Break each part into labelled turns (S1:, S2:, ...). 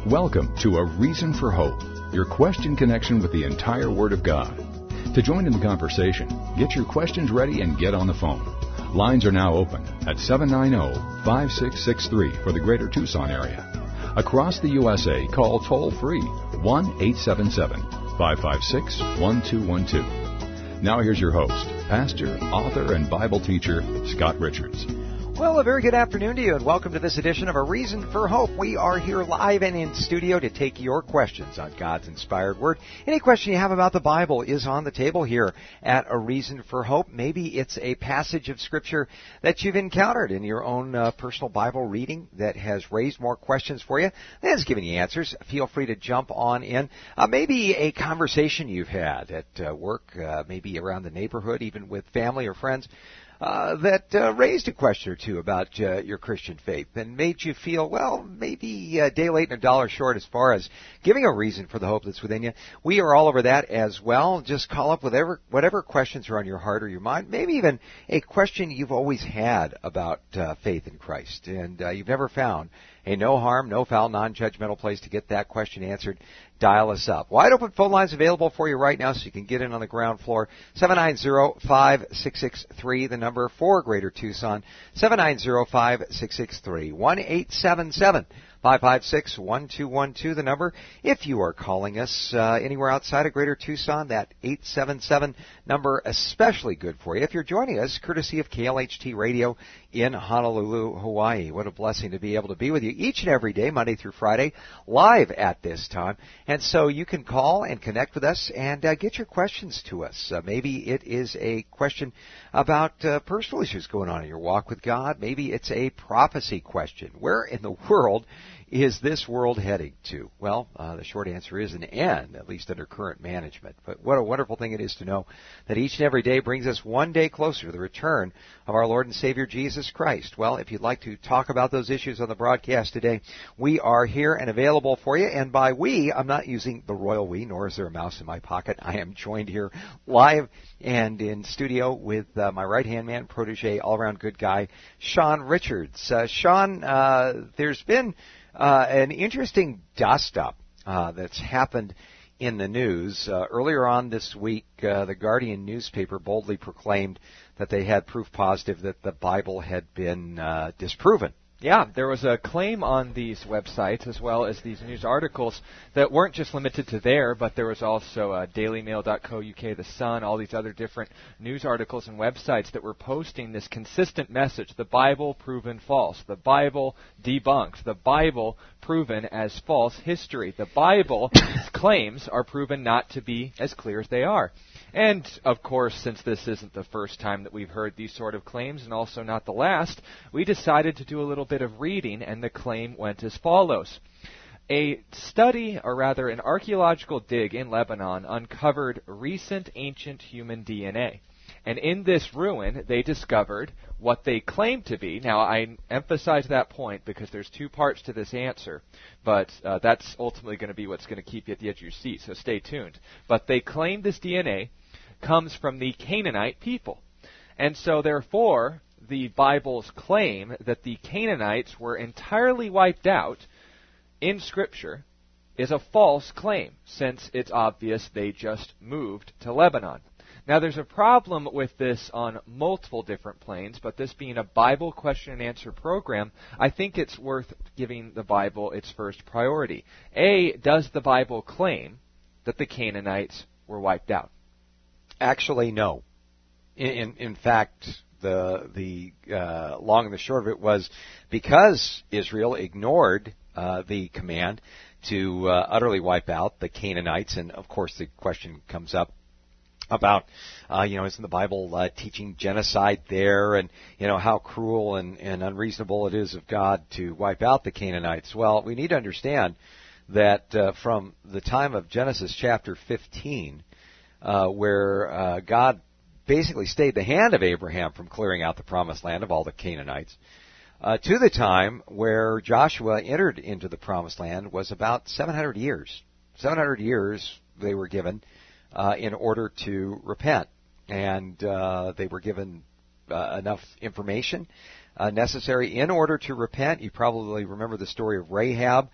S1: Welcome to A Reason for Hope, your question connection with the entire Word of God. To join in the conversation, get your questions ready and get on the phone. Lines are now open at 790-5663 for the greater Tucson area. Across the USA, call toll-free 1-877-556-1212. Now here's your host, pastor, author, and Bible teacher, Scott Richards.
S2: Well, a very good afternoon to you, and welcome to this edition of A Reason for Hope. We are here live and in studio to take your questions on God's inspired Word. Any question you have about the Bible is on the table here at A Reason for Hope. Maybe it's a passage of Scripture that you've encountered in your own personal Bible reading that has raised more questions for you than has given you answers. Feel free to jump on in. Maybe a conversation you've had at work, maybe around the neighborhood, even with family or friends, that raised a question or two about your Christian faith and made you feel, well, maybe a day late and a dollar short as far as giving a reason for the hope that's within you. We are all over that as well. Just call up with whatever questions are on your heart or your mind, maybe even a question you've always had about faith in Christ, and you've never found a no harm, no foul, non-judgmental place to get that question answered. Dial us up. Wide open phone lines available for you right now so you can get in on the ground floor. 790-5663, the number for Greater Tucson. 790-5663. 1-877-556-1212, the number. If you are calling us anywhere outside of Greater Tucson, that 877 number especially good for you. If you're joining us, courtesy of KLHT Radio in Honolulu, Hawaii. What a blessing to be able to be with you each and every day, Monday through Friday, live at this time. And so you can call and connect with us and get your questions to us. Maybe it is a question about personal issues going on in your walk with God. Maybe it's a prophecy question. Where in the world is this world heading to? Well, the short answer is an end, at least under current management. But what a wonderful thing it is to know that each and every day brings us one day closer to the return of our Lord and Savior Jesus Christ. Well, if you'd like to talk about those issues on the broadcast today, we are here and available for you. And by we, I'm not using the royal we, nor is there a mouse in my pocket. I am joined here live and in studio with my right-hand man, protege, all-around good guy, Sean Richards. Sean, there's been an interesting dust-up that's happened in the news. Earlier on this week, the Guardian newspaper boldly proclaimed that they had proof positive that the Bible had been disproven.
S3: Yeah, there was a claim on these websites as well as these news articles that weren't just limited to there, but there was also dailymail.co.uk, The Sun, all these other different news articles and websites that were posting this consistent message: the Bible proven false, the Bible debunked, the Bible proven as false history. The Bible claims are proven not to be as clear as they are. And, of course, since this isn't the first time that we've heard these sort of claims, and also not the last, we decided to do a little bit of reading, and the claim went as follows. A study, or rather an archaeological dig in Lebanon, uncovered recent ancient human DNA. And in this ruin, they discovered what they claim to be. Now, I emphasize that point because there's two parts to this answer, but that's ultimately going to be what's going to keep you at the edge of your seat, so stay tuned. But they claim this DNA comes from the Canaanite people. And so, therefore, the Bible's claim that the Canaanites were entirely wiped out in Scripture is a false claim, since it's obvious they just moved to Lebanon. Now, there's a problem with this on multiple different planes, but this being a Bible question and answer program, I think it's worth giving the Bible its first priority. A, does the Bible claim that the Canaanites were wiped out?
S2: Actually, no. In fact, the long and the short of it was because Israel ignored the command to utterly wipe out the Canaanites, and of course the question comes up about, isn't the Bible teaching genocide there, and, how cruel and unreasonable it is of God to wipe out the Canaanites. Well, we need to understand that from the time of Genesis chapter 15, where God basically stayed the hand of Abraham from clearing out the promised land of all the Canaanites, to the time where Joshua entered into the promised land was about 700 years. 700 years they were given in order to repent. And they were given enough information necessary in order to repent. You probably remember the story of Rahab,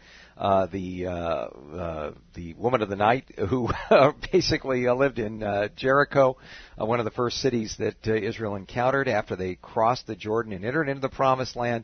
S2: the woman of the night who basically lived in Jericho, one of the first cities that Israel encountered after they crossed the Jordan and entered into the Promised Land.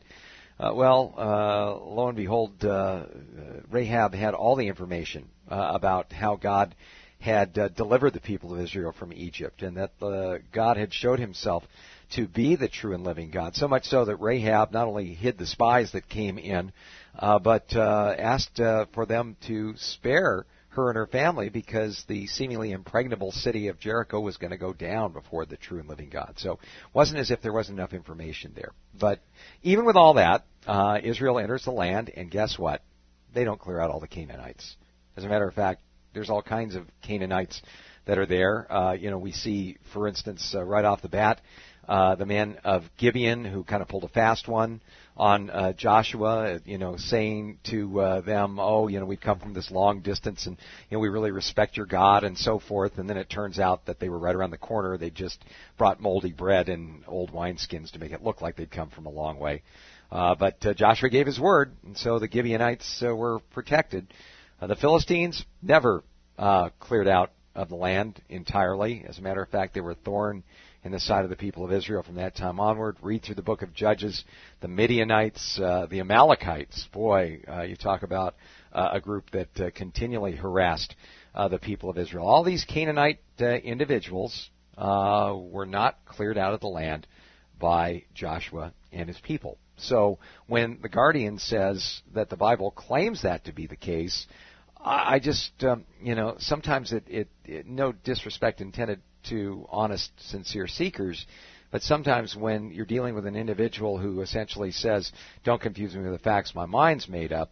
S2: Lo and behold, Rahab had all the information about how God had delivered the people of Israel from Egypt, and that God had showed himself to be the true and living God, so much so that Rahab not only hid the spies that came in, but asked for them to spare her and her family because the seemingly impregnable city of Jericho was going to go down before the true and living God. So it wasn't as if there wasn't enough information there. But even with all that, Israel enters the land, and guess what? They don't clear out all the Canaanites. As a matter of fact, there's all kinds of Canaanites that are there. We see, for instance, right off the bat, the men of Gibeon who kind of pulled a fast one on Joshua, saying to them, we've come from this long distance and, we really respect your God and so forth. And then it turns out that they were right around the corner. They just brought moldy bread and old wineskins to make it look like they'd come from a long way. But Joshua gave his word, and so the Gibeonites were protected. The Philistines never cleared out of the land entirely. As a matter of fact, they were a thorn in the side of the people of Israel from that time onward. Read through the book of Judges. The Midianites, the Amalekites, boy, you talk about a group that continually harassed the people of Israel. All these Canaanite individuals were not cleared out of the land by Joshua and his people. So when the Guardian says that the Bible claims that to be the case, I just, sometimes it no disrespect intended to honest, sincere seekers, but sometimes when you're dealing with an individual who essentially says, don't confuse me with the facts, my mind's made up,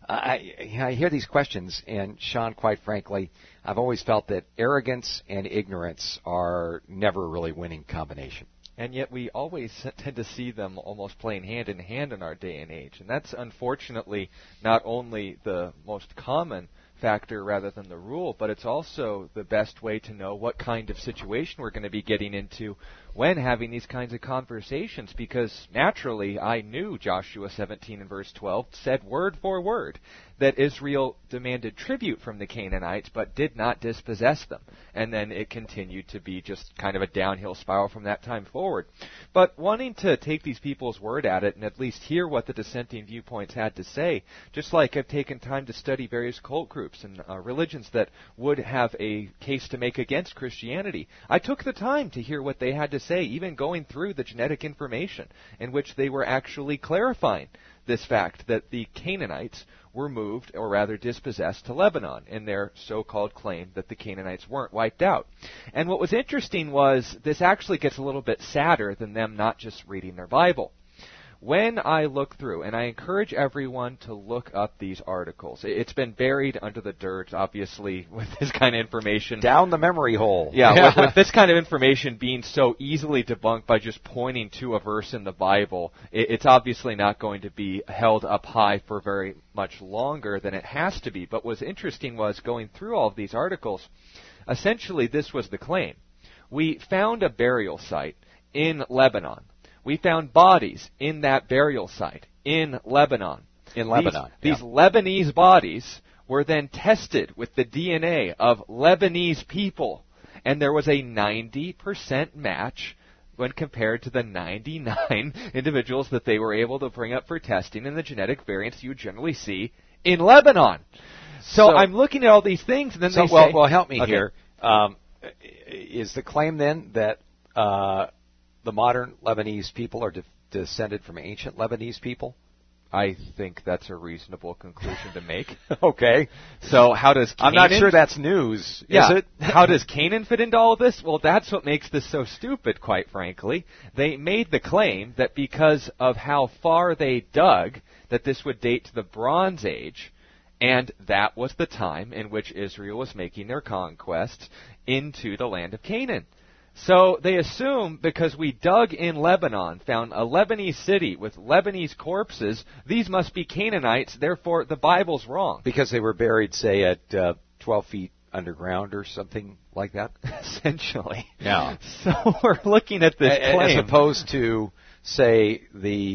S2: I hear these questions, and Sean, quite frankly, I've always felt that arrogance and ignorance are never a really winning combination.
S3: And yet we always tend to see them almost playing hand in hand in our day and age. And that's unfortunately not only the most common factor rather than the rule, but it's also the best way to know what kind of situation we're going to be getting into when having these kinds of conversations, because naturally I knew Joshua 17 and verse 12 said word for word that Israel demanded tribute from the Canaanites but did not dispossess them. And then it continued to be just kind of a downhill spiral from that time forward. But wanting to take these people's word at it and at least hear what the dissenting viewpoints had to say, just like I've taken time to study various cult groups and religions that would have a case to make against Christianity, I took the time to hear what they had to say, even going through the genetic information in which they were actually clarifying this fact that the Canaanites were moved, or rather dispossessed, to Lebanon in their so-called claim that the Canaanites weren't wiped out. And what was interesting was this actually gets a little bit sadder than them not just reading their Bible. When I look through, and I encourage everyone to look up these articles, it's been buried under the dirt, obviously, with this kind of information.
S2: Down the memory hole.
S3: Yeah, with this kind of information being so easily debunked by just pointing to a verse in the Bible, it's obviously not going to be held up high for very much longer than it has to be. But what's interesting was going through all of these articles, essentially this was the claim. We found a burial site in Lebanon. We found bodies in that burial site in Lebanon.
S2: In Lebanon.
S3: These Lebanese bodies were then tested with the DNA of Lebanese people, and there was a 90% match when compared to the 99 individuals that they were able to bring up for testing and the genetic variants you generally see in Lebanon. So I'm looking at all these things, and then they say...
S2: Well, help me here. Is the claim then that... the modern Lebanese people are descended from ancient Lebanese people?
S3: I think that's a reasonable conclusion to make.
S2: Okay.
S3: So how does Canaan...
S2: I'm not sure that's news, is it?
S3: How does Canaan fit into all of this? Well, that's what makes this so stupid, quite frankly. They made the claim that because of how far they dug, that this would date to the Bronze Age, and that was the time in which Israel was making their conquests into the land of Canaan. So they assume because we dug in Lebanon, found a Lebanese city with Lebanese corpses, these must be Canaanites, therefore the Bible's wrong.
S2: Because they were buried, say, at 12 feet underground or something like that?
S3: Essentially.
S2: Yeah.
S3: So we're looking at this claim.
S2: As opposed to, say,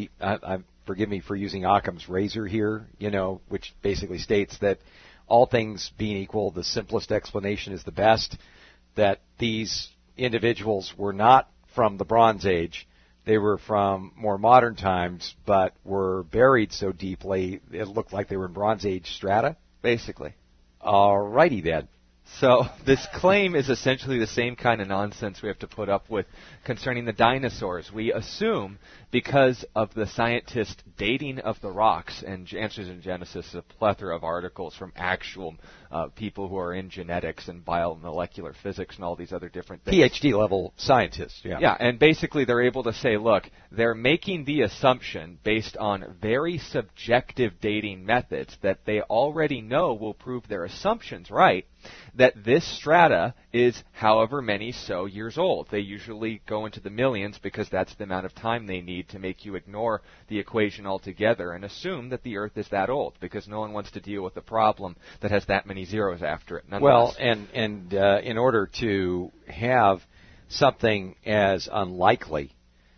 S2: forgive me for using Occam's razor here, which basically states that all things being equal, the simplest explanation is the best, that these individuals were not from the Bronze Age. They were from more modern times, but were buried so deeply, it looked like they were in Bronze Age strata?
S3: Basically.
S2: All righty then.
S3: So this claim is essentially the same kind of nonsense we have to put up with concerning the dinosaurs. We assume, because of the scientist dating of the rocks, and Answers in Genesis, a plethora of articles from actual people who are in genetics and biomolecular physics and all these other different things.
S2: PhD level scientists, yeah.
S3: Yeah, and basically they're able to say, look, they're making the assumption based on very subjective dating methods that they already know will prove their assumptions right, that this strata is however many so years old. They usually go into the millions because that's the amount of time they need to make you ignore the equation altogether and assume that the Earth is that old, because no one wants to deal with a problem that has that many zeros after it.
S2: Well, and in order to have something as unlikely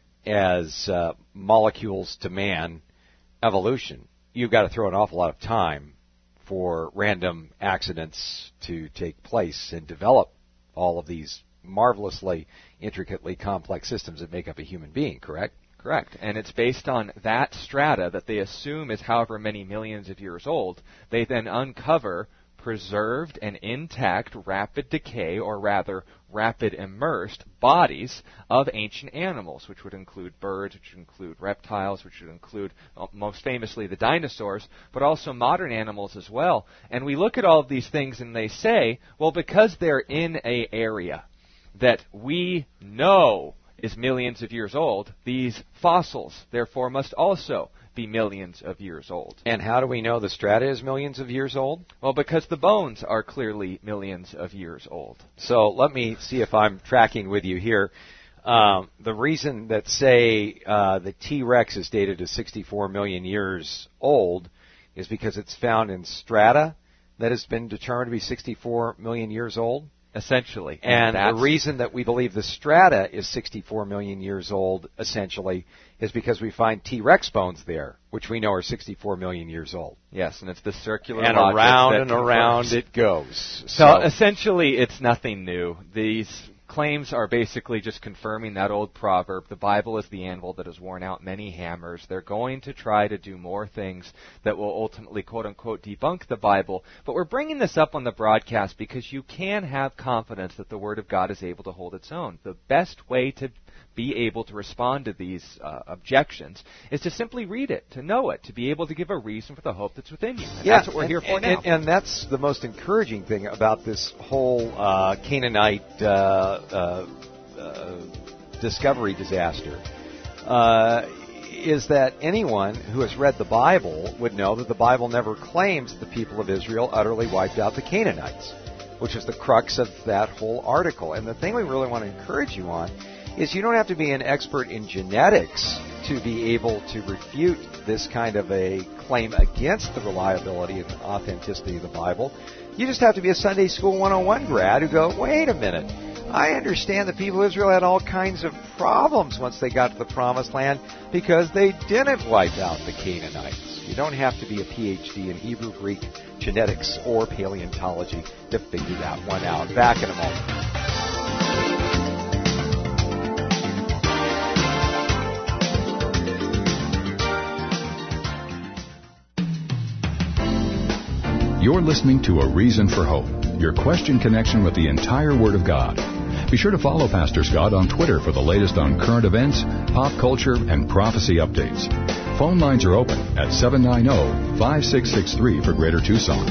S2: as molecules to man evolution, you've got to throw an awful lot of time for random accidents to take place and develop all of these marvelously, intricately complex systems that make up a human being, correct?
S3: Correct. And it's based on that strata that they assume is however many millions of years old. They then uncover preserved and intact rapid decay, or rather rapid immersed bodies of ancient animals, which would include birds, which would include reptiles, which would include most famously the dinosaurs, but also modern animals as well. And we look at all of these things and they say, well, because they're in an area that we know is millions of years old, these fossils therefore must also be millions of years old.
S2: And how do we know the strata is millions of years old?
S3: Well, because the bones are clearly millions of years old.
S2: So let me see if I'm tracking with you here. The reason that, say, the T-Rex is dated to 64 million years old is because it's found in strata that has been determined to be 64 million years old.
S3: Essentially.
S2: And the reason that we believe the strata is 64 million years old, essentially, is because we find T-Rex bones there, which we know are 64 million years old.
S3: Yes, and it's the circular
S2: and
S3: logic
S2: around
S3: that
S2: and
S3: confirms.
S2: around it goes.
S3: So essentially, it's nothing new. These claims are basically just confirming that old proverb, the Bible is the anvil that has worn out many hammers. They're going to try to do more things that will ultimately, quote-unquote, debunk the Bible. But we're bringing this up on the broadcast because you can have confidence that the Word of God is able to hold its own. The best way to be able to respond to these objections is to simply read it, to know it, to be able to give a reason for the hope that's within you. And that's what we're here for now.
S2: And that's the most encouraging thing about this whole Canaanite discovery disaster, is that anyone who has read the Bible would know that the Bible never claims the people of Israel utterly wiped out the Canaanites, which is the crux of that whole article. And the thing we really want to encourage you on is you don't have to be an expert in genetics to be able to refute this kind of a claim against the reliability and authenticity of the Bible. You just have to be a Sunday School 101 grad who go, wait a minute, I understand the people of Israel had all kinds of problems once they got to the Promised Land because they didn't wipe out the Canaanites. You don't have to be a PhD in Hebrew, Greek, genetics, or paleontology to figure that one out. Back in a moment.
S1: You're listening to A Reason for Hope, your question connection with the entire Word of God. Be sure to follow Pastor Scott on Twitter for the latest on current events, pop culture, and prophecy updates. Phone lines are open at 790-5663 for Greater Tucson,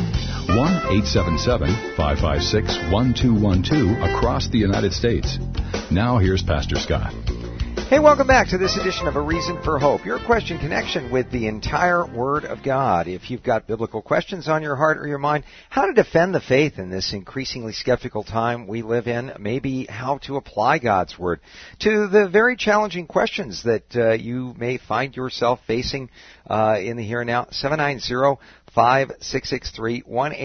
S1: 1-877-556-1212 across the United States. Now here's Pastor Scott.
S2: Hey, welcome back to this edition of A Reason for Hope, your question connection with the entire Word of God. If you've got biblical questions on your heart or your mind, how to defend the faith in this increasingly skeptical time we live in, maybe how to apply God's Word to the very challenging questions that you may find yourself facing in the here and now, 790-5663,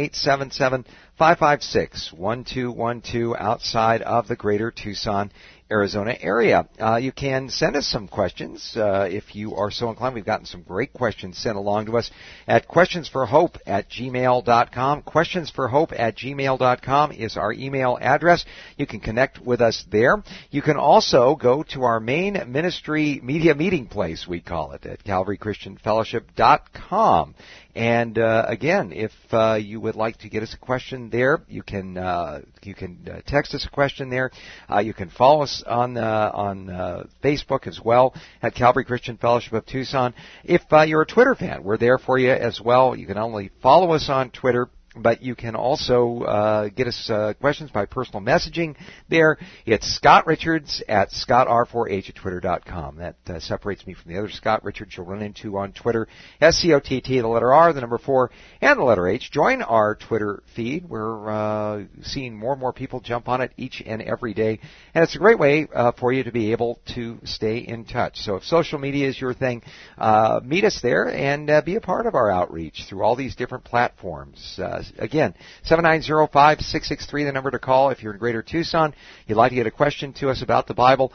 S2: 1-877-556-1212 outside of the greater Tucson, Arizona area. You can send us some questions if you are so inclined. We've gotten some great questions sent along to us at questionsforhope@gmail.com. Questionsforhope@gmail.com is our email address. You can connect with us there. You can also go to our main ministry media meeting place, we call it, at CalvaryChristianFellowship.com. And again, if you would like to get us a question there, you can text us a question there. You can follow us on Facebook as well at Calvary Christian Fellowship of Tucson. If you're a Twitter fan, we're there for you as well. You can not only follow us on Twitter, but you can also get us questions by personal messaging there. It's Scott Richards at ScottR4H@Twitter.com. That separates me from the other Scott Richards you'll run into on Twitter. SCOTT, the letter R, the number 4, and the letter H. Join our Twitter feed. We're seeing more and more people jump on it each and every day. And it's a great way for you to be able to stay in touch. So if social media is your thing, meet us there and be a part of our outreach through all these different platforms. Again, 790-5663, the number to call if you're in Greater Tucson. You'd like to get a question to us about the Bible,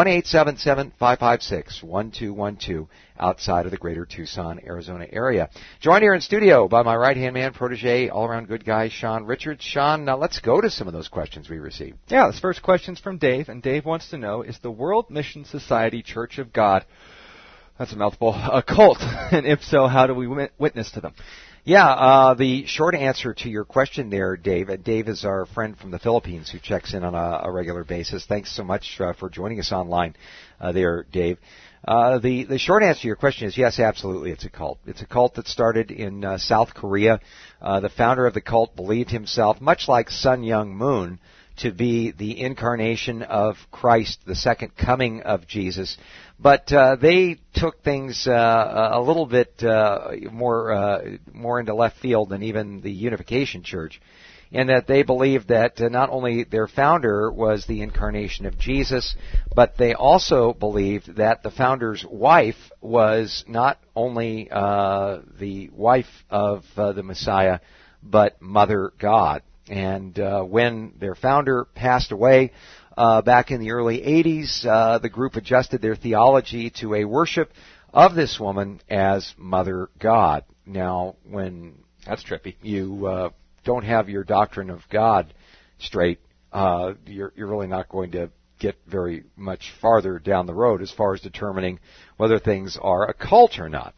S2: 1-877-556-1212 outside of the Greater Tucson, Arizona area. Joined here in studio by my right-hand man, protege, all-around good guy, Sean Richards. Sean, now let's go to some of those questions we received.
S3: Yeah, this first question's from Dave, and Dave wants to know, is the World Mission Society Church of God, that's a mouthful, a cult? And if so, how do we witness to them?
S2: Yeah, the short answer to your question there, Dave. Dave is our friend from the Philippines who checks in on a regular basis. Thanks so much for joining us online there, Dave. The short answer to your question is yes, absolutely, it's a cult. It's a cult that started in South Korea. The founder of the cult believed himself, much like Sun Myung Moon, to be the incarnation of Christ, the second coming of Jesus. But they took things a little bit more into left field than even the Unification Church, in that they believed that not only their founder was the incarnation of Jesus, but they also believed that the founder's wife was not only the wife of the Messiah, but Mother God. And when their founder passed away back in the early 80s, the group adjusted their theology to a worship of this woman as Mother God. Now, when
S3: that's trippy,
S2: you don't have your doctrine of God straight, you're really not going to get very much farther down the road as far as determining whether things are a cult or not.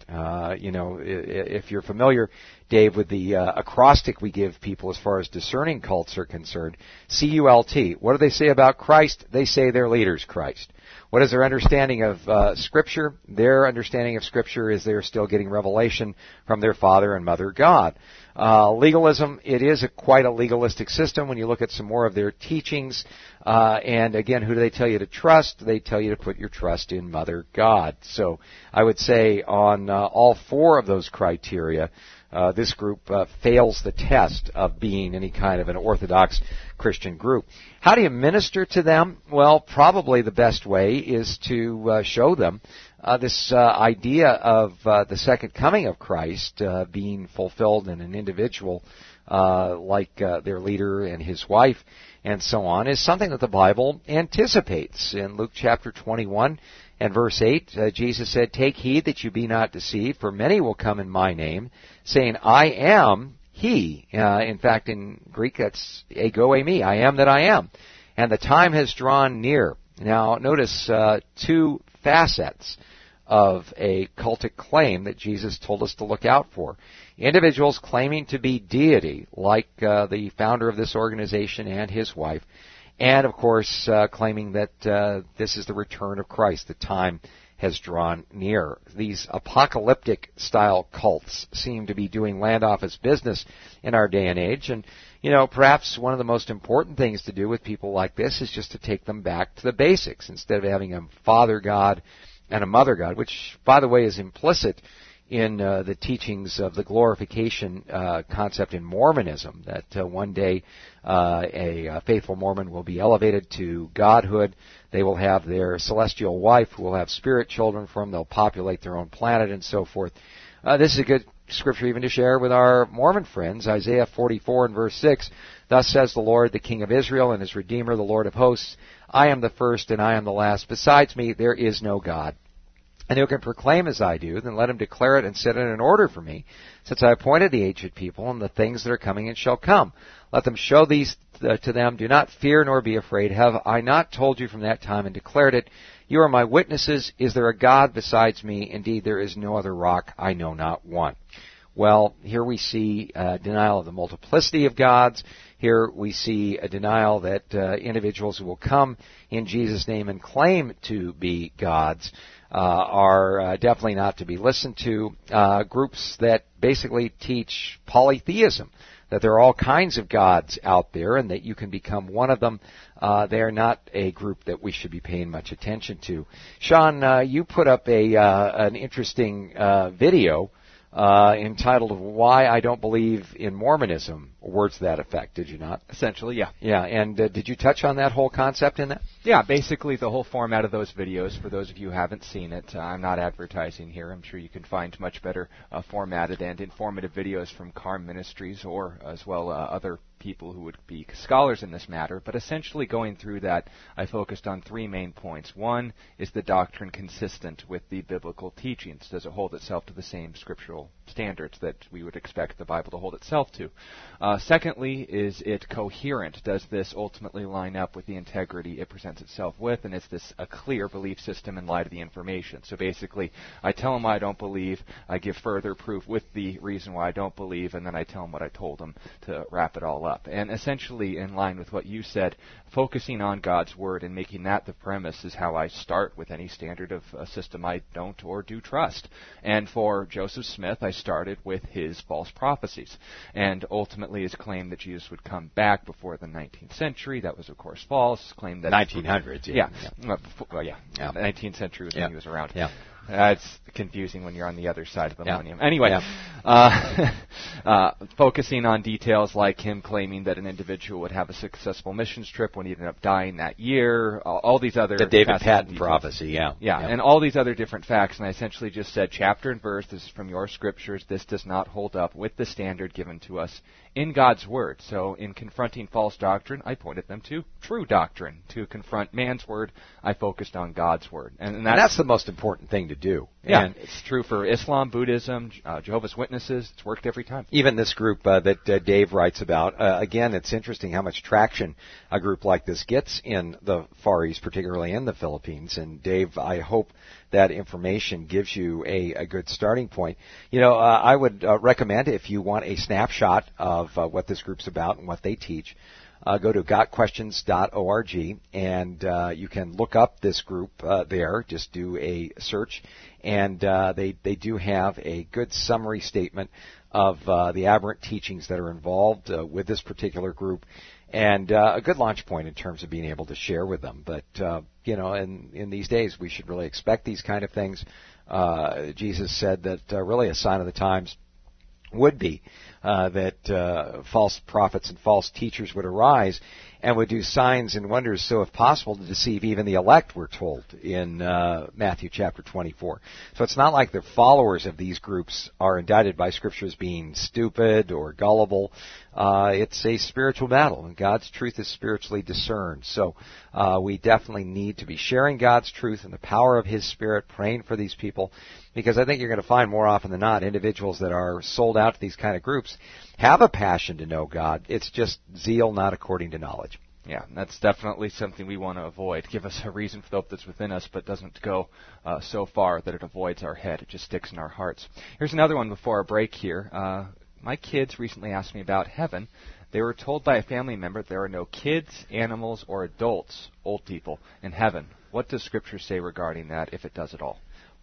S2: If you're familiar, Dave, with the acrostic we give people as far as discerning cults are concerned, CULT. What do they say about Christ? They say their leader's Christ. What is their understanding of Scripture? Their understanding of Scripture is they're still getting revelation from their Father and Mother God. Legalism, it is quite a legalistic system when you look at some more of their teachings. And again, who do they tell you to trust? They tell you to put your trust in Mother God. So I would say on all four of those criteria, this group fails the test of being any kind of an orthodox Christian group. How do you minister to them? Well, probably the best way is to show them this idea of the second coming of Christ being fulfilled in an individual like their leader and his wife and so on is something that the Bible anticipates. In Luke chapter 21 and verse 8, Jesus said, "Take heed that you be not deceived, for many will come in my name, saying, I am he." In fact, in Greek, that's ego eimi, I am that I am. And the time has drawn near. Now, notice two facets of a cultic claim that Jesus told us to look out for. Individuals claiming to be deity, like the founder of this organization and his wife, and, of course, claiming that this is the return of Christ. The time has drawn near. These apocalyptic-style cults seem to be doing land office business in our day and age, and perhaps one of the most important things to do with people like this is just to take them back to the basics instead of having a Father God and a Mother God, which, by the way, is implicit in the teachings of the glorification concept in Mormonism, that one day a faithful Mormon will be elevated to godhood. They will have their celestial wife who will have spirit children for them. They'll populate their own planet and so forth. This is a good scripture even to share with our Mormon friends. Isaiah 44 and verse 6, "Thus says the Lord, the King of Israel and his Redeemer, the Lord of hosts, I am the first and I am the last. Besides me there is no God. And who can proclaim as I do, then let him declare it and set it in order for me, since I appointed the aged people and the things that are coming and shall come. Let them show these to them. Do not fear nor be afraid. Have I not told you from that time and declared it? You are my witnesses. Is there a God besides me? Indeed, there is no other rock. I know not one." Well, here we see denial of the multiplicity of gods. Here we see a denial that individuals who will come in Jesus' name and claim to be gods are definitely not to be listened to. Groups that basically teach polytheism, that there are all kinds of gods out there and that you can become one of them. They are not a group that we should be paying much attention to. Sean, you put up an interesting video entitled "Why I Don't Believe in Mormonism," words to that effect, did you not?
S3: Essentially, yeah.
S2: Yeah, and did you touch on that whole concept in that?
S3: Yeah, basically the whole format of those videos, for those of you who haven't seen it, I'm not advertising here. I'm sure you can find much better formatted and informative videos from Carm Ministries or as well other people who would be scholars in this matter. But essentially going through that, I focused on three main points. One, is the doctrine consistent with the biblical teachings? Does it hold itself to the same scriptural standards that we would expect the Bible to hold itself to? Secondly, is it coherent? Does this ultimately line up with the integrity it presents itself with? And is this a clear belief system in light of the information? So basically, I tell them why I don't believe, I give further proof with the reason why I don't believe, and then I tell them what I told them to wrap it all up. And essentially, in line with what you said, focusing on God's Word and making that the premise is how I start with any standard of a system I don't or do trust. And for Joseph Smith, I started with his false prophecies. And ultimately his claim that Jesus would come back before the 19th century. That was, of course, false. Claimed that
S2: 1900s,
S3: yeah. The 19th century was when he was around.
S2: Yeah.
S3: It's confusing when you're on the other side of the millennium. Anyway, focusing on details like him claiming that an individual would have a successful missions trip when he ended up dying that year, all these other...
S2: The David Patton prophecy,
S3: yeah, and all these other different facts, and I essentially just said, chapter and verse, this is from your scriptures, this does not hold up with the standard given to us in God's Word. So in confronting false doctrine, I pointed them to true doctrine. To confront man's Word, I focused on God's Word. And
S2: that's the most important thing to do.
S3: Yeah,
S2: and
S3: it's true for Islam, Buddhism, Jehovah's Witnesses. It's worked every time.
S2: Even this group that Dave writes about, again, it's interesting how much traction a group like this gets in the Far East, particularly in the Philippines. And Dave, I hope that information gives you a good starting point. I would recommend, if you want a snapshot of what this group's about and what they teach, go to gotquestions.org, and you can look up this group there. Just do a search, and they do have a good summary statement of the aberrant teachings that are involved with this particular group, and a good launch point in terms of being able to share with them. But, in these days, we should really expect these kind of things. Jesus said that really a sign of the times would be that false prophets and false teachers would arise and would do signs and wonders, so if possible to deceive even the elect, we're told in Matthew chapter 24. So it's not like the followers of these groups are indicted by Scripture as being stupid or gullible. It's a spiritual battle, and God's truth is spiritually discerned. So we definitely need to be sharing God's truth and the power of His Spirit, praying for these people, because I think you're going to find more often than not individuals that are sold out to these kind of groups have a passion to know God. It's just zeal not according to knowledge.
S3: Yeah, that's definitely something we want to avoid. Give us a reason for the hope that's within us, but doesn't go so far that it avoids our head. It just sticks in our hearts. Here's another one before our break here. My kids recently asked me about heaven. They were told by a family member there are no kids, animals, or adults, old people, in heaven. What does Scripture say regarding that, if it does at all?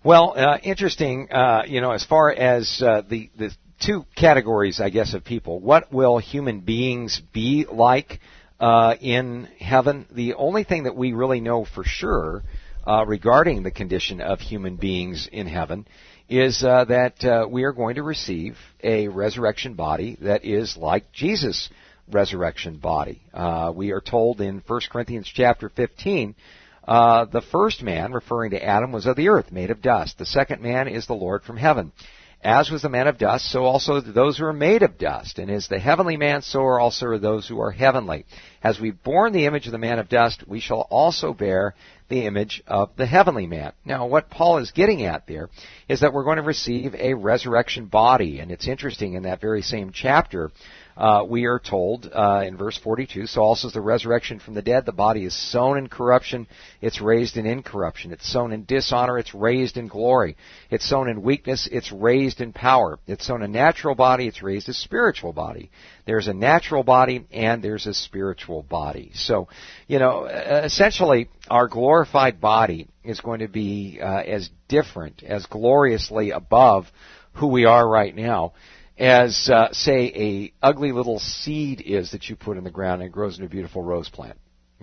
S2: Well, interesting, as far as the two categories, I guess, of people. What will human beings be like in heaven? The only thing that we really know for sure regarding the condition of human beings in heaven is that we are going to receive a resurrection body that is like Jesus' resurrection body. We are told in 1 Corinthians chapter 15, the first man, referring to Adam, was of the earth, made of dust. The second man is the Lord from heaven. As was the man of dust, so also those who are made of dust. And as the heavenly man, so are also those who are heavenly. As we've borne the image of the man of dust, we shall also bear the image of the heavenly man. Now, what Paul is getting at there is that we're going to receive a resurrection body. And it's interesting, in that very same chapter, we are told in verse 42, so also is the resurrection from the dead. The body is sown in corruption, it's raised in incorruption. It's sown in dishonor, it's raised in glory. It's sown in weakness, it's raised in power. It's sown a natural body, it's raised a spiritual body. There's a natural body and there's a spiritual body. So, essentially, our glorified body is going to be as different, as gloriously above who we are right now, as, say, a ugly little seed is that you put in the ground and it grows into a beautiful rose plant.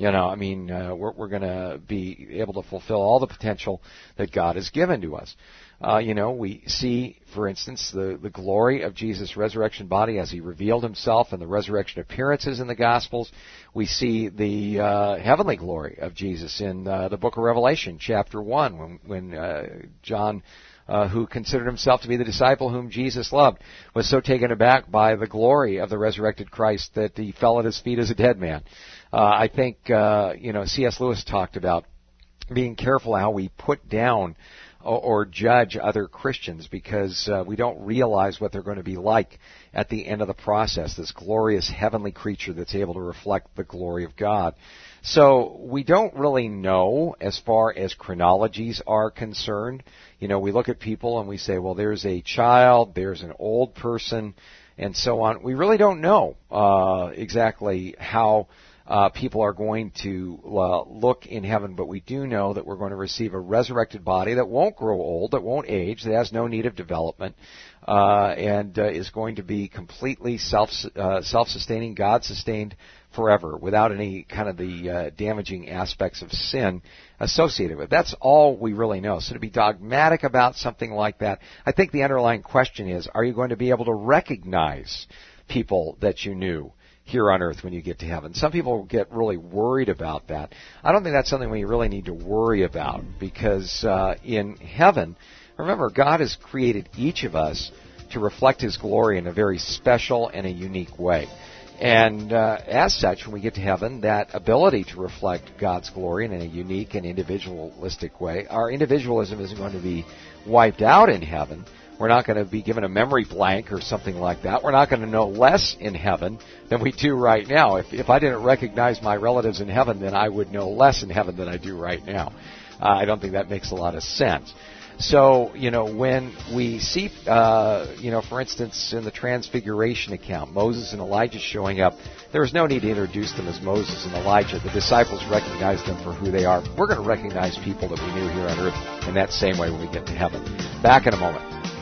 S2: We're going to be able to fulfill all the potential that God has given to us. We see, for instance, the glory of Jesus' resurrection body as he revealed himself in the resurrection appearances in the Gospels. We see the heavenly glory of Jesus in the book of Revelation, chapter 1, when John, who considered himself to be the disciple whom Jesus loved, was so taken aback by the glory of the resurrected Christ that he fell at his feet as a dead man. I think, C.S. Lewis talked about being careful how we put down or judge other Christians, because we don't realize what they're going to be like at the end of the process, this glorious heavenly creature that's able to reflect the glory of God. So we don't really know as far as chronologies are concerned. We look at people and we say, well, there's a child, there's an old person, and so on. We really don't know exactly how people are going to look in heaven, but we do know that we're going to receive a resurrected body that won't grow old, that won't age, that has no need of development, and is going to be completely self-sustaining, God-sustained forever, without any kind of the damaging aspects of sin associated with it. That's all we really know. So to be dogmatic about something like that, I think the underlying question is, are you going to be able to recognize people that you knew here on earth when you get to heaven? Some people get really worried about that. I don't think that's something we really need to worry about, because in heaven, remember, God has created each of us to reflect His glory in a very special and a unique way. And as such, when we get to heaven, that ability to reflect God's glory in a unique and individualistic way, our individualism isn't going to be wiped out in heaven. We're not going to be given a memory blank or something like that. We're not going to know less in heaven than we do right now. If I didn't recognize my relatives in heaven, then I would know less in heaven than I do right now. I don't think that makes a lot of sense. So, when we see, for instance, in the Transfiguration account, Moses and Elijah showing up, there was no need to introduce them as Moses and Elijah. The disciples recognized them for who they are. We're going to recognize people that we knew here on earth in that same way when we get to heaven. Back in a moment.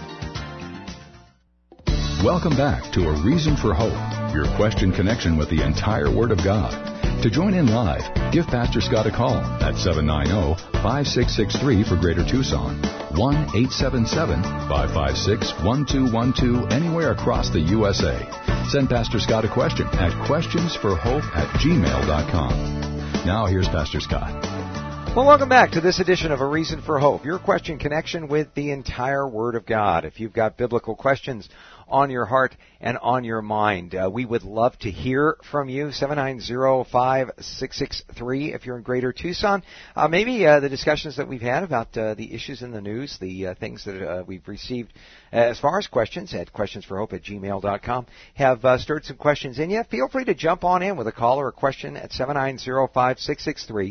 S1: Welcome back to A Reason for Hope, your question connection with the entire Word of God. To join in live, give Pastor Scott a call at 790-5663 for Greater Tucson, 1-877-556-1212 anywhere across the USA. Send Pastor Scott a question at questionsforhope@gmail.com. Now here's Pastor Scott.
S2: Well, welcome back to this edition of A Reason for Hope, your question connection with the entire Word of God. If you've got biblical questions on your heart and on your mind, we would love to hear from you. 790-5663 if you're in Greater Tucson. Maybe the discussions that we've had about the issues in the news, the things that we've received as far as questions at questionsforhope@gmail.com have stirred some questions in you. Feel free to jump on in with a call or a question at 790-5663,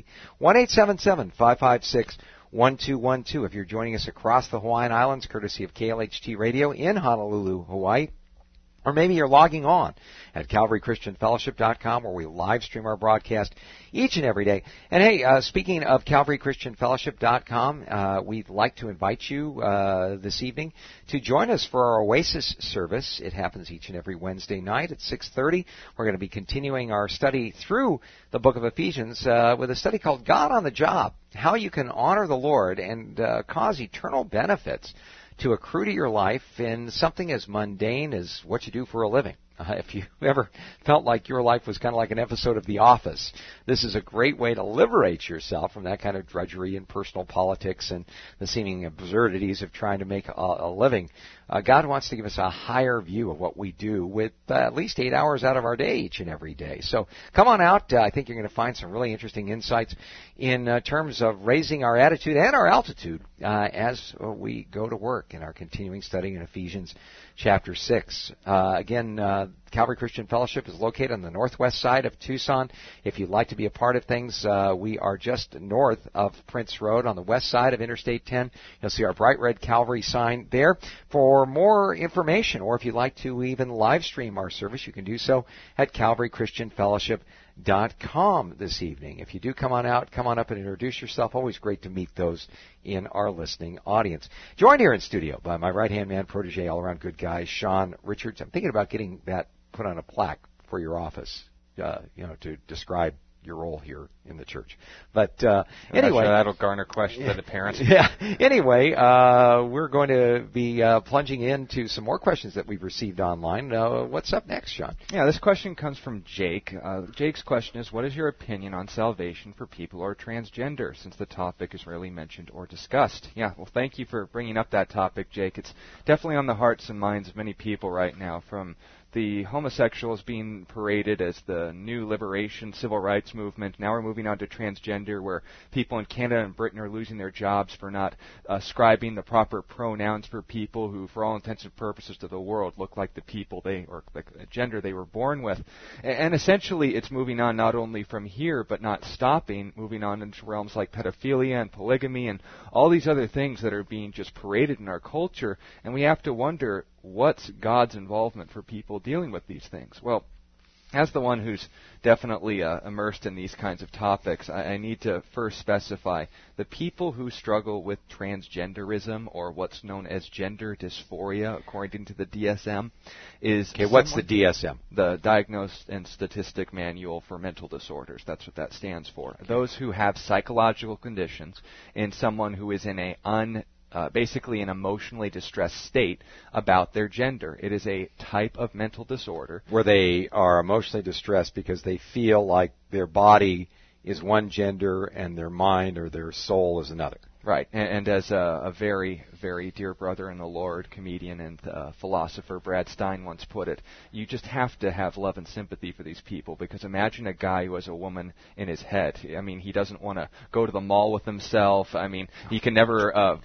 S2: 1-877-556-1212. If you're joining us across the Hawaiian Islands, courtesy of KLHT Radio in Honolulu, Hawaii, Or maybe you're logging on at CalvaryChristianFellowship.com, where we live stream our broadcast each and every day. And hey, speaking of CalvaryChristianFellowship.com, we'd like to invite you this evening to join us for our Oasis service. It happens each and every Wednesday night at 6:30. We're going to be continuing our study through the book of Ephesians with a study called God on the Job, how you can honor the Lord and cause eternal benefits to accrue to your life in something as mundane as what you do for a living. If you ever felt like your life was kind of like an episode of The Office, this is a great way to liberate yourself from that kind of drudgery in personal politics and the seeming absurdities of trying to make a living. God wants to give us a higher view of what we do with at least 8 hours out of our day each and every day. So come on out. I think you're going to find some really interesting insights in terms of raising our attitude and our altitude as we go to work in our continuing study in Ephesians chapter 6. Calvary Christian Fellowship is located on the northwest side of Tucson. If you'd like to be a part of things, we are just north of Prince Road on the west side of Interstate 10. You'll see our bright red Calvary sign there. For more information, or if you'd like to even live stream our service, you can do so at CalvaryChristianFellowship.com this evening. If you do come on out, come on up and introduce yourself. Always great to meet those in our listening audience. Joined here in studio by my right-hand man, protege, all-around good guy, Sean Richards. I'm thinking about getting that put on a plaque for your office, to describe your role here in the church. But anyway,
S3: sure that'll garner questions by the parents.
S2: Yeah. Anyway, we're going to be plunging into some more questions that we've received online. What's up next, Sean?
S3: Yeah, this question comes from Jake. Jake's question is, what is your opinion on salvation for people who are transgender, since the topic is rarely mentioned or discussed? Yeah, well, thank you for bringing up that topic, Jake. It's definitely on the hearts and minds of many people right now, from the homosexuals being paraded as the new liberation civil rights movement. Now we're moving on to transgender, where people in Canada and Britain are losing their jobs for not ascribing the proper pronouns for people who, for all intents and purposes to the world, look like the people or the gender they were born with. And essentially it's moving on not only from here, but not stopping, moving on into realms like pedophilia and polygamy and all these other things that are being just paraded in our culture. And we have to wonder, what's God's involvement for people dealing with these things? Well, as the one who's definitely immersed in these kinds of topics, I need to first specify the people who struggle with transgenderism, or what's known as gender dysphoria, according to the DSM, is...
S2: Okay, what's the DSM?
S3: The Diagnosis and Statistic Manual for Mental Disorders. That's what that stands for. Okay. Those who have psychological conditions in someone who is in basically an emotionally distressed state about their gender. It is a type of mental disorder.
S2: Where they are emotionally distressed because they feel like their body is one gender and their mind or their soul is another.
S3: Right, and as a very, very dear brother in the Lord, comedian and philosopher Brad Stein once put it, you just have to have love and sympathy for these people, because imagine a guy who has a woman in his head. I mean, he doesn't want to go to the mall with himself. I mean, he can never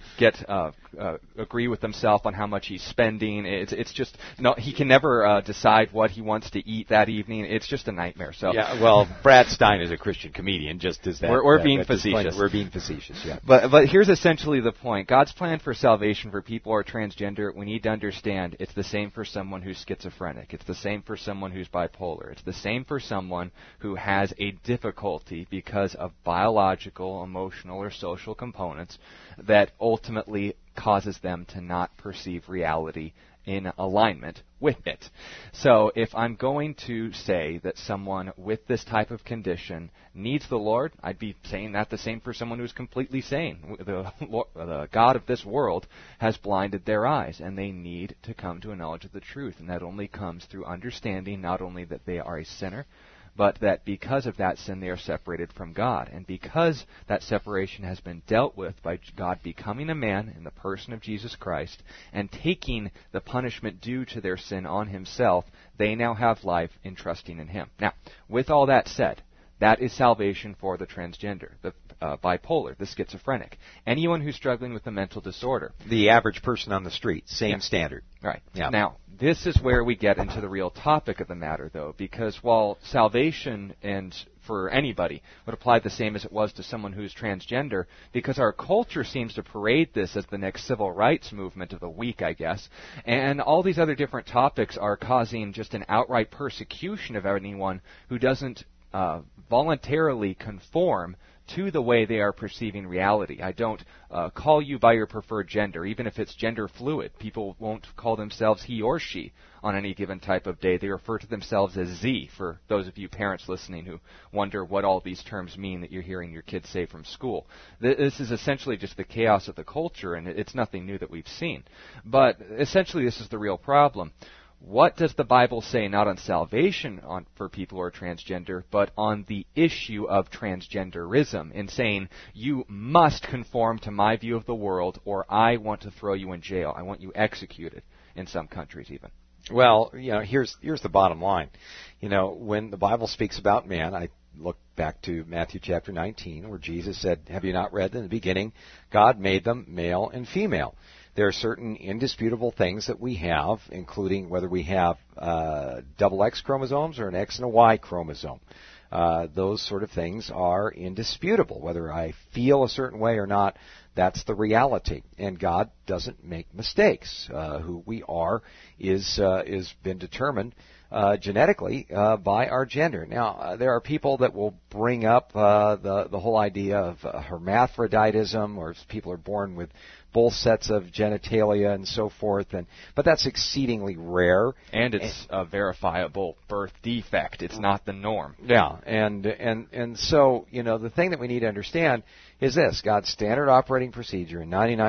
S3: agree with himself on how much he's spending. It's just, no, he can never decide what he wants to eat that evening. It's just a nightmare. So
S2: yeah, well, Brad Stein is a Christian comedian, just as that.
S3: We're being facetious.
S2: We're being facetious, yeah.
S3: But here's essentially the point. God's plan for salvation for people who are transgender, we need to understand it's the same for someone who's schizophrenic. It's the same for someone who's bipolar. It's the same for someone who has a difficulty because of biological, emotional, or social components that ultimately causes them to not perceive reality in alignment with it. So if I'm going to say that someone with this type of condition needs the Lord, I'd be saying that the same for someone who's completely sane. The God of this world has blinded their eyes, and they need to come to a knowledge of the truth. And that only comes through understanding not only that they are a sinner, but that because of that sin they are separated from God. And because that separation has been dealt with by God becoming a man in the person of Jesus Christ and taking the punishment due to their sin on himself, they now have life in trusting in him. Now, with all that said, that is salvation for the transgender, the bipolar, the schizophrenic, anyone who's struggling with a mental disorder.
S2: The average person on the street, same standard.
S3: Right.
S2: Yeah.
S3: Now, this is where we get into the real topic of the matter, though, because while salvation and for anybody would apply the same as it was to someone who's transgender, because our culture seems to parade this as the next civil rights movement of the week, I guess. And all these other different topics are causing just an outright persecution of anyone who doesn't voluntarily conform to the way they are perceiving reality. I don't call you by your preferred gender, even if it's gender fluid. People won't call themselves he or she on any given type of day. They refer to themselves as Z, for those of you parents listening who wonder what all these terms mean that you're hearing your kids say from school. This is essentially just the chaos of the culture, and it's nothing new that we've seen. But essentially this is the real problem. What does the Bible say, not on salvation for people who are transgender, but on the issue of transgenderism, in saying, you must conform to my view of the world, or I want to throw you in jail. I want you executed, in some countries even.
S2: Well, here's the bottom line. When the Bible speaks about man, I look back to Matthew chapter 19, where Jesus said, have you not read in the beginning, God made them male and female. There are certain indisputable things that we have, including whether we have double X chromosomes or an X and a Y chromosome. Those sort of things are indisputable. Whether I feel a certain way or not, that's the reality. And God doesn't make mistakes. Who we are is been determined genetically by our gender. Now, there are people that will bring up the whole idea of hermaphroditism, or people are born with both sets of genitalia and so forth, but that's exceedingly rare.
S3: And it's a verifiable birth defect. It's not the norm.
S2: Yeah, and so, the thing that we need to understand is this: God's standard operating procedure in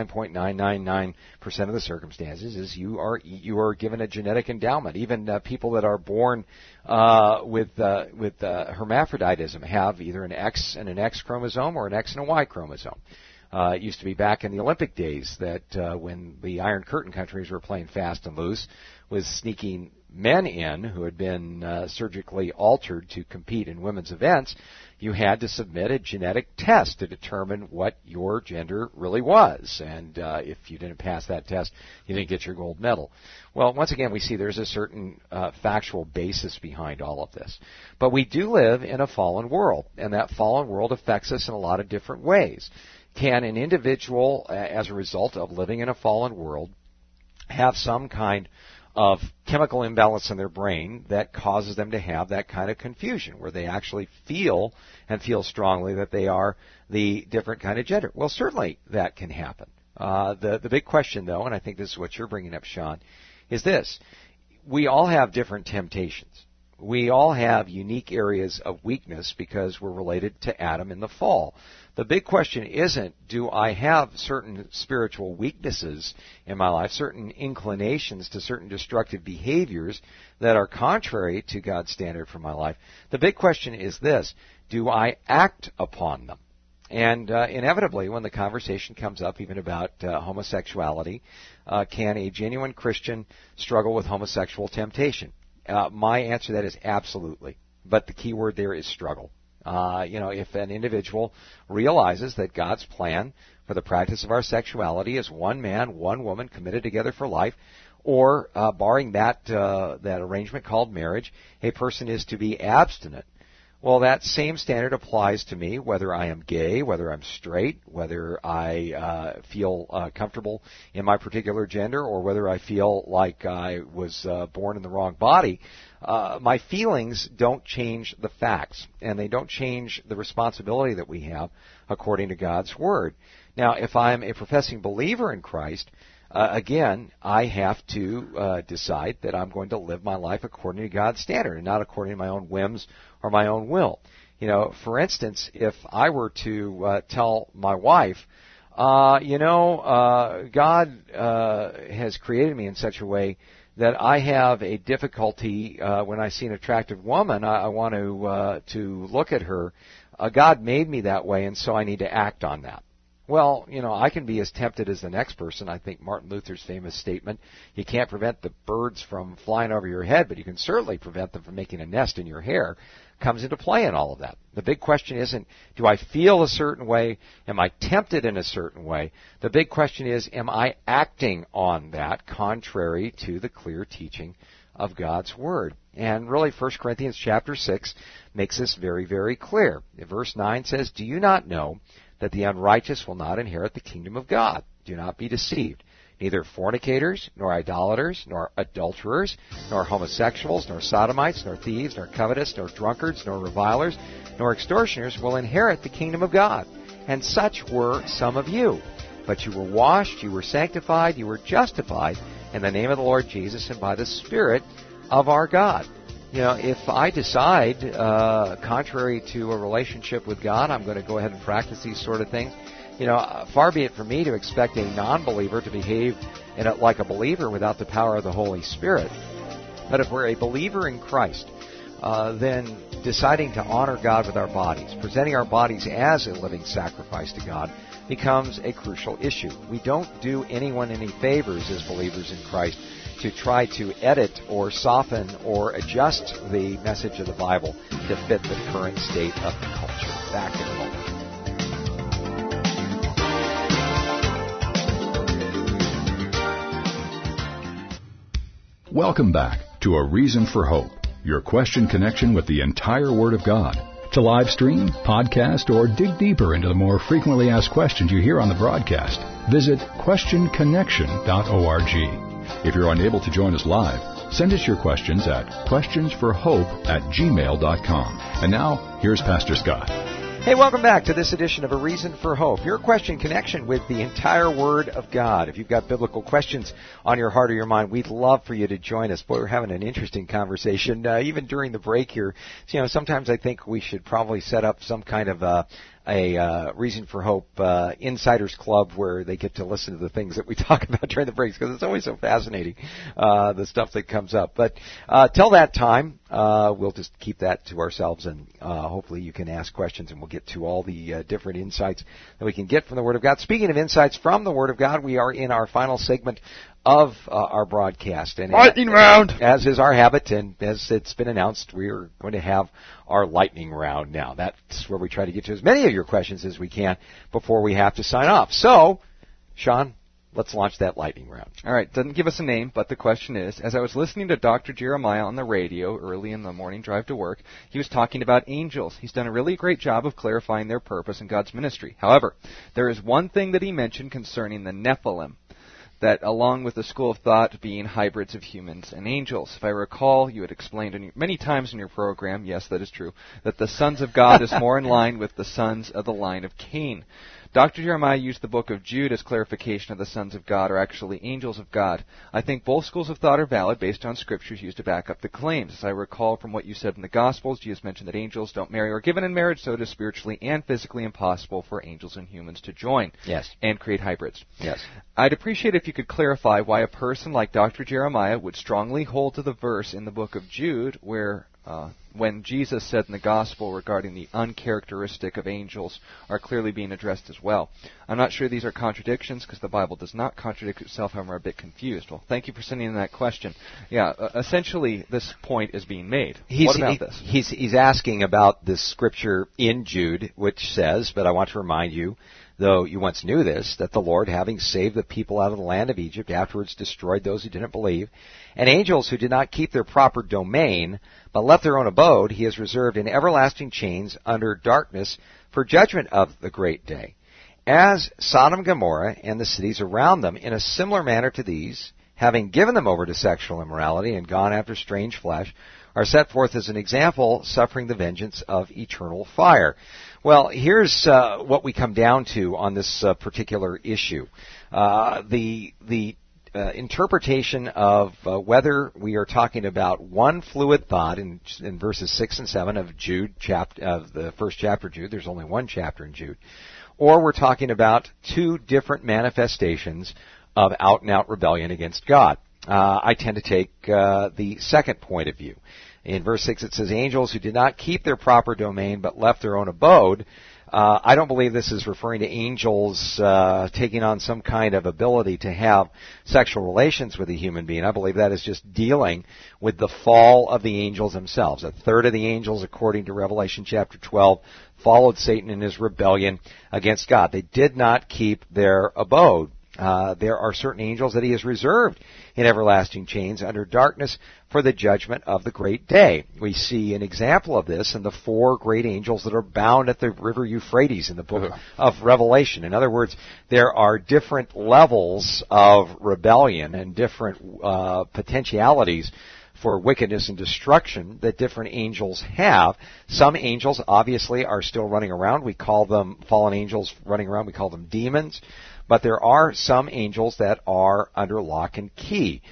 S2: 99.999% of the circumstances is you are given a genetic endowment. Even people that are born with hermaphroditism have either an X and an X chromosome or an X and a Y chromosome. It used to be back in the Olympic days that when the Iron Curtain countries were playing fast and loose, was sneaking men in who had been surgically altered to compete in women's events. You had to submit a genetic test to determine what your gender really was. And if you didn't pass that test, you didn't get your gold medal. Well, once again, we see there's a certain factual basis behind all of this. But we do live in a fallen world, and that fallen world affects us in a lot of different ways. Can an individual, as a result of living in a fallen world, have some kind of chemical imbalance in their brain that causes them to have that kind of confusion, where they actually feel strongly that they are the different kind of gender? Well, certainly that can happen. The big question, though, and I think this is what you're bringing up, Sean, is this. We all have different temptations. We all have unique areas of weakness because we're related to Adam in the fall. The big question isn't, do I have certain spiritual weaknesses in my life, certain inclinations to certain destructive behaviors that are contrary to God's standard for my life? The big question is this: do I act upon them? And inevitably, when the conversation comes up even about homosexuality, can a genuine Christian struggle with homosexual temptation? My answer to that is absolutely. But the key word there is struggle. If an individual realizes that God's plan for the practice of our sexuality is one man, one woman committed together for life, or barring that arrangement called marriage, a person is to be abstinent. Well, that same standard applies to me, whether I am gay, whether I'm straight, whether I feel comfortable in my particular gender, or whether I feel like I was born in the wrong body. My feelings don't change the facts, and they don't change the responsibility that we have according to God's Word. Now, if I'm a professing believer in Christ, again, I have to decide that I'm going to live my life according to God's standard and not according to my own whims or my own will. For instance, if I were to tell my wife, God has created me in such a way that I have a difficulty when I see an attractive woman, I want to look at her. God made me that way, and so I need to act on that. Well, I can be as tempted as the next person. I think Martin Luther's famous statement, you can't prevent the birds from flying over your head, but you can certainly prevent them from making a nest in your hair, comes into play in all of that. The big question isn't, do I feel a certain way? Am I tempted in a certain way? The big question is, am I acting on that contrary to the clear teaching of God's Word. And really, 1 Corinthians chapter 6 makes this very, very clear. Verse 9 says, "Do you not know that the unrighteous will not inherit the kingdom of God? Do not be deceived. Neither fornicators, nor idolaters, nor adulterers, nor homosexuals, nor sodomites, nor thieves, nor covetous, nor drunkards, nor revilers, nor extortioners will inherit the kingdom of God. And such were some of you. But you were washed, you were sanctified, you were justified in the name of the Lord Jesus and by the Spirit of our God." If I decide, contrary to a relationship with God, I'm going to go ahead and practice these sort of things, far be it from me to expect a non-believer to behave like a believer without the power of the Holy Spirit. But if we're a believer in Christ, then deciding to honor God with our bodies, presenting our bodies as a living sacrifice to God, becomes a crucial issue. We don't do anyone any favors as believers in Christ to try to edit or soften or adjust the message of the Bible to fit the current state of the culture. Back in a moment.
S1: Welcome back to A Reason for Hope, your question connection with the entire Word of God. To live stream, podcast, or dig deeper into the more frequently asked questions you hear on the broadcast, visit questionconnection.org. If you're unable to join us live, send us your questions at questionsforhope@gmail.com. And now, here's Pastor Scott.
S2: Hey, welcome back to this edition of A Reason for Hope, your question connection with the entire Word of God. If you've got biblical questions on your heart or your mind, we'd love for you to join us. Boy, we're having an interesting conversation, even during the break here. Sometimes I think we should probably set up some kind of a Reason for Hope Insiders Club where they get to listen to the things that we talk about during the breaks, because it's always so fascinating, the stuff that comes up. But till that time, we'll just keep that to ourselves, and hopefully you can ask questions, and we'll get to all the different insights that we can get from the Word of God. Speaking of insights from the Word of God, we are in our final segment of our broadcast. And
S3: lightning round!
S2: As is our habit, and as it's been announced, we are going to have our lightning round now. That's where we try to get to as many of your questions as we can before we have to sign off. So, Sean, let's launch that lightning round.
S3: All right, doesn't give us a name, but the question is, as I was listening to Dr. Jeremiah on the radio early in the morning drive to work, he was talking about angels. He's done a really great job of clarifying their purpose in God's ministry. However, there is one thing that he mentioned concerning the Nephilim, that along with the school of thought being hybrids of humans and angels. If I recall, you had explained many times in your program, yes, that is true, that the sons of God is more in line with the sons of the line of Cain. Dr. Jeremiah used the book of Jude as clarification of the sons of God are actually angels of God. I think both schools of thought are valid based on scriptures used to back up the claims. As I recall from what you said in the Gospels, Jesus mentioned that angels don't marry or are given in marriage, so it is spiritually and physically impossible for angels and humans to join and create hybrids.
S2: Yes.
S3: I'd appreciate if you could clarify why a person like Dr. Jeremiah would strongly hold to the verse in the book of Jude where when Jesus said in the Gospel regarding the uncharacteristic of angels are clearly being addressed as well. I'm not sure these are contradictions because the Bible does not contradict itself. I'm a bit confused. Well, thank you for sending in that question. Yeah, essentially this point is being made. What about this?
S2: He's asking about this scripture in Jude, which says, but I want to remind you, though you once knew this, that the Lord, having saved the people out of the land of Egypt, afterwards destroyed those who didn't believe, and angels who did not keep their proper domain, but left their own abode, he has reserved in everlasting chains under darkness for judgment of the great day. As Sodom and Gomorrah and the cities around them, in a similar manner to these, having given them over to sexual immorality and gone after strange flesh, are set forth as an example, suffering the vengeance of eternal fire. Well, here's what we come down to on this particular issue. The interpretation of whether we are talking about one fluid thought in verses 6 and 7 of Jude, of the first chapter of Jude. There's only one chapter in Jude. Or we're talking about two different manifestations of out-and-out rebellion against God. I tend to take the second point of view. In verse 6 it says, angels who did not keep their proper domain but left their own abode. I don't believe this is referring to angels taking on some kind of ability to have sexual relations with a human being. I believe that is just dealing with the fall of the angels themselves. A third of the angels, according to Revelation chapter 12, followed Satan in his rebellion against God. They did not keep their abode. There are certain angels that he has reserved in everlasting chains under darkness for the judgment of the great day. We see an example of this in the 4 great angels that are bound at the river Euphrates in the book of Revelation. In other words, there are different levels of rebellion and different potentialities for wickedness and destruction that different angels have. Some angels obviously are still running around. We call them fallen angels running around. We call them demons. But there are some angels that are under lock and key.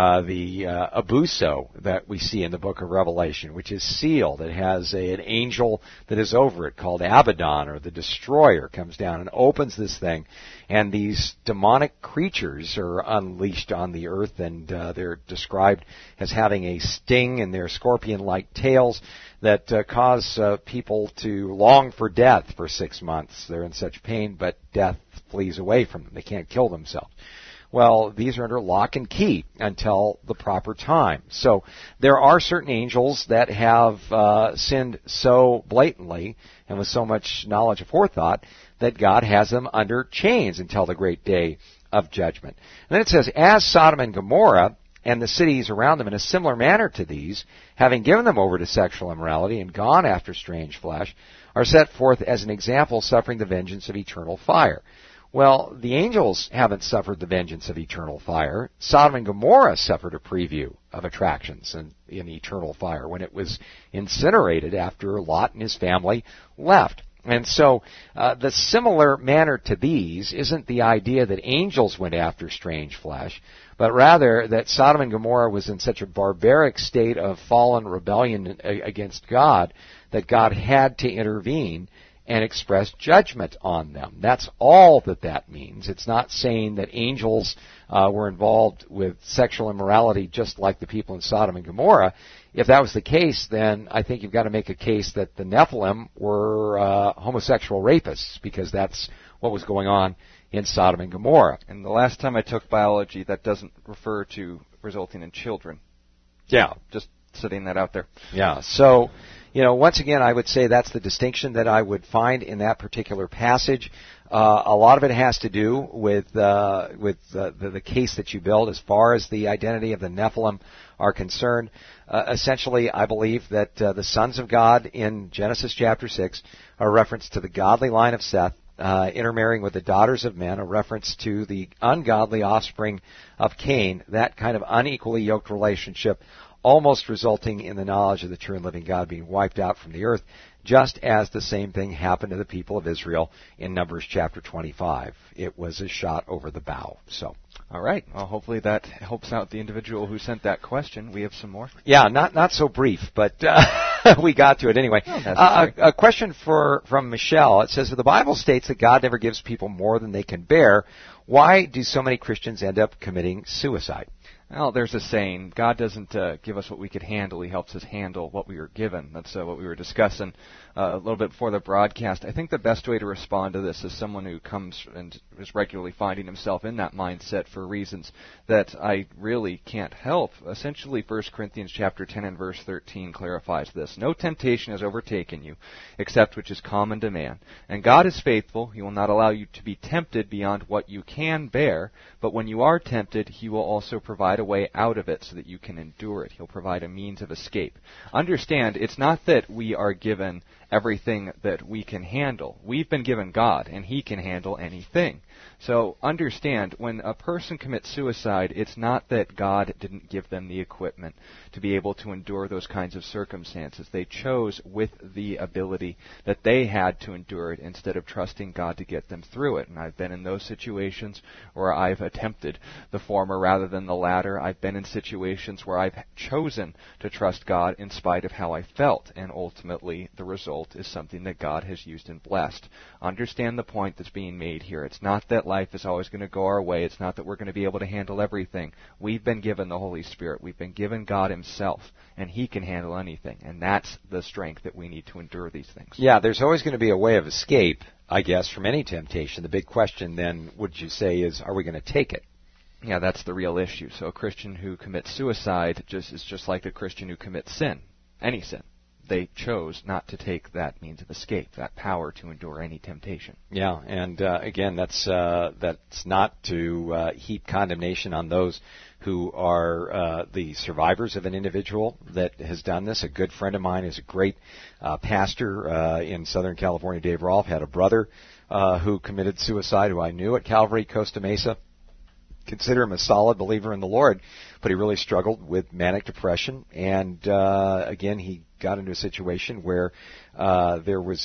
S2: The Abuso that we see in the book of Revelation, which is sealed. It has an angel that is over it called Abaddon, or the Destroyer, comes down and opens this thing. And these demonic creatures are unleashed on the earth, and they're described as having a sting in their scorpion-like tails that cause people to long for death for 6 months. They're in such pain, but death flees away from them. They can't kill themselves. Well, these are under lock and key until the proper time. So there are certain angels that have sinned so blatantly and with so much knowledge and forethought that God has them under chains until the great day of judgment. And then it says, as Sodom and Gomorrah and the cities around them in a similar manner to these, having given them over to sexual immorality and gone after strange flesh, are set forth as an example suffering the vengeance of eternal fire. Well, the angels haven't suffered the vengeance of eternal fire. Sodom and Gomorrah suffered a preview of attractions in eternal fire when it was incinerated after Lot and his family left. And so the similar manner to these isn't the idea that angels went after strange flesh, but rather that Sodom and Gomorrah was in such a barbaric state of fallen rebellion against God that God had to intervene and express judgment on them. That's all that means. It's not saying that angels were involved with sexual immorality just like the people in Sodom and Gomorrah. If that was the case, then I think you've got to make a case that the Nephilim were homosexual rapists, because that's what was going on in Sodom and Gomorrah.
S3: And the last time I took biology, that doesn't refer to resulting in children.
S2: Yeah.
S3: Just setting that out there.
S2: Yeah. So, once again, I would say that's the distinction that I would find in that particular passage. A lot of it has to do with the case that you build as far as the identity of the Nephilim are concerned. Essentially, I believe that the sons of God in Genesis chapter 6 are a reference to the godly line of Seth, intermarrying with the daughters of men, a reference to the ungodly offspring of Cain, that kind of unequally yoked relationship, almost resulting in the knowledge of the true and living God being wiped out from the earth, just as the same thing happened to the people of Israel in Numbers chapter 25. It was a shot over the bow. So,
S3: all right. Well, hopefully that helps out the individual who sent that question. We have some more.
S2: Yeah, not so brief, but we got to it anyway. A question from Michelle. It says, the Bible states that God never gives people more than they can bear. Why do so many Christians end up committing suicide?
S3: Well, there's a saying, God doesn't give us what we could handle. He helps us handle what we were given. That's what we were discussing a little bit before the broadcast. I think the best way to respond to this is someone who comes and is regularly finding himself in that mindset for reasons that I really can't help. Essentially, 1 Corinthians chapter 10 and verse 13 clarifies this. No temptation has overtaken you, except which is common to man. And God is faithful. He will not allow you to be tempted beyond what you can bear, but when you are tempted, He will also provide a way out of it so that you can endure it. He'll provide a means of escape. Understand, it's not that we are given everything that we can handle. We've been given God, and He can handle anything. So understand, when a person commits suicide, it's not that God didn't give them the equipment to be able to endure those kinds of circumstances. They chose with the ability that they had to endure it instead of trusting God to get them through it. And I've been in those situations where I've attempted the former rather than the latter. I've been in situations where I've chosen to trust God in spite of how I felt, and ultimately the result is something that God has used and blessed. Understand the point that's being made here. It's not that life is always going to go our way. It's not that we're going to be able to handle everything. We've been given the Holy Spirit. We've been given God Himself, and He can handle anything. And that's the strength that we need to endure these things.
S2: Yeah, there's always going to be a way of escape, I guess, from any temptation. The big question then, would you say, is are we going to take it?
S3: Yeah, that's the real issue. So a Christian who commits suicide is just like a Christian who commits sin, any sin. they chose not to take that means of escape, that power to endure any temptation.
S2: Yeah, and again, that's not to heap condemnation on those who are the survivors of an individual that has done this. A good friend of mine is a great pastor in Southern California. Dave Rolfe had a brother who committed suicide, who I knew at Calvary Costa Mesa. Consider him a solid believer in the Lord, but he really struggled with manic depression. And again, he got into a situation where there was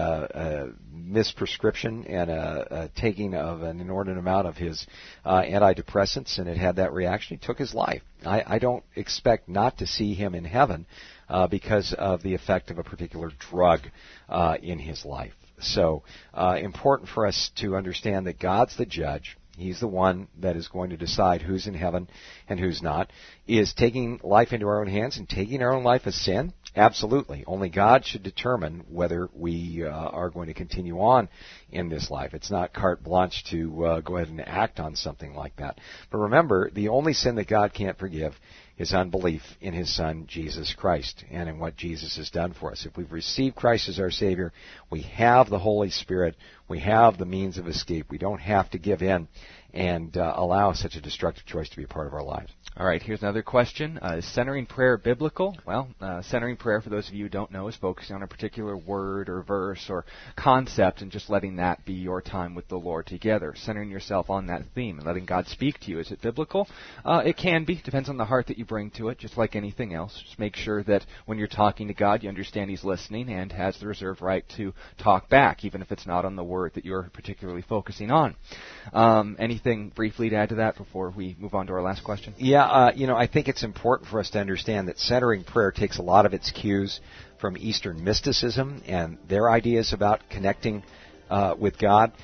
S2: a misprescription and a taking of an inordinate amount of his antidepressants, and it had that reaction. He took his life. I don't expect not to see him in heaven because of the effect of a particular drug in his life. So important for us to understand that God's the judge. He's the one that is going to decide who's in heaven and who's not. Is taking life into our own hands and taking our own life a sin? Absolutely. Only God should determine whether we are going to continue on in this life. It's not carte blanche to go ahead and act on something like that. But remember, the only sin that God can't forgive is unbelief in His Son, Jesus Christ, and in what Jesus has done for us. If we've received Christ as our Savior, we have the Holy Spirit, we have the means of escape. We don't have to give in and allow such a destructive choice to be a part of our lives.
S3: All right, here's another question. Is centering prayer biblical? Well, centering prayer, for those of you who don't know, is focusing on a particular word or verse or concept and just letting that be your time with the Lord together, centering yourself on that theme and letting God speak to you. Is it biblical? It can be. Depends on the heart that you bring to it, just like anything else. Just make sure that when you're talking to God, you understand He's listening and has the reserved right to talk back, even if it's not on the word that you're particularly focusing on. Anything briefly to add to that before we move on to our last question?
S2: Yeah, I think it's important for us to understand that centering prayer takes a lot of its cues from Eastern mysticism and their ideas about connecting with God.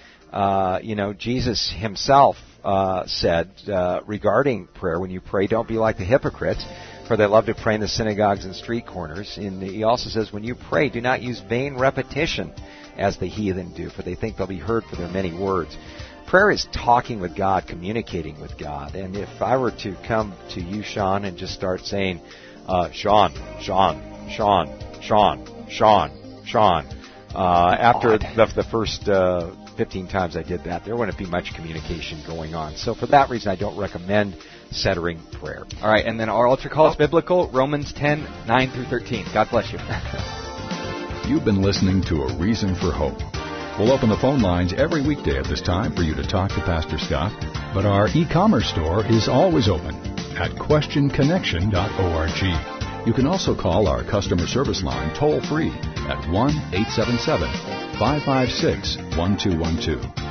S2: Jesus Himself said regarding prayer, when you pray, don't be like the hypocrites, for they love to pray in the synagogues and street corners. And He also says, when you pray, do not use vain repetition as the heathen do, for they think they'll be heard for their many words. Prayer is talking with God, communicating with God. And if I were to come to you, Sean, and just start saying, Sean, after the first 15 times I did that, there wouldn't be much communication going on. So for that reason, I don't recommend centering prayer.
S3: All right, and then our altar call is biblical, Romans 10, 9 through 13. God bless you.
S1: You've been listening to A Reason for Hope. We'll open the phone lines every weekday at this time for you to talk to Pastor Scott, but our e-commerce store is always open at questionconnection.org. You can also call our customer service line toll-free at 1-877-556-1212.